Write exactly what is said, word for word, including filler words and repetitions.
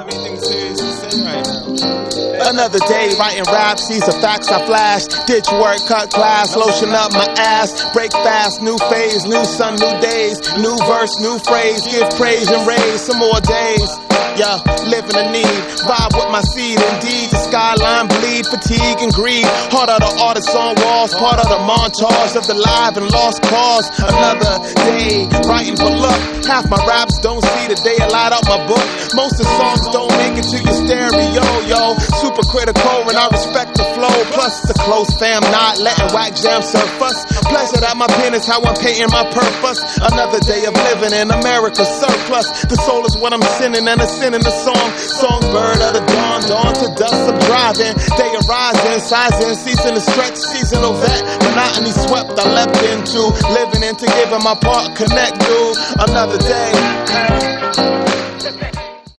have anything serious to say right now. Another day writing raps, these are facts I flash. Ditch work, cut class, lotion up my ass. Break fast, new phase, new sun, new days. New verse, new phrase, give praise and raise some more days. Yeah, living a need, vibe with my seed. Indeed, the skyline bleed, fatigue and greed. Heart of the artists on walls, part of the montage of the live and lost cause. Another day, writing for luck. Half my raps don't see the day I light out my book. Most of the songs don't make it to your stereo, yo. Super critical and I respect the flow. Plus the close fam not letting whack jam surf us. Pleasure that my pen is how I'm painting my purpose. Another day of living in America's surplus. The soul is what I'm sending and a sin in the song. Songbird of the dawn, dawn to dusk I'm driving. Day arising, sizing, ceasing to stretch. Seasonal vet, monotony swept I leapt into. Living into giving my part, connect to another day.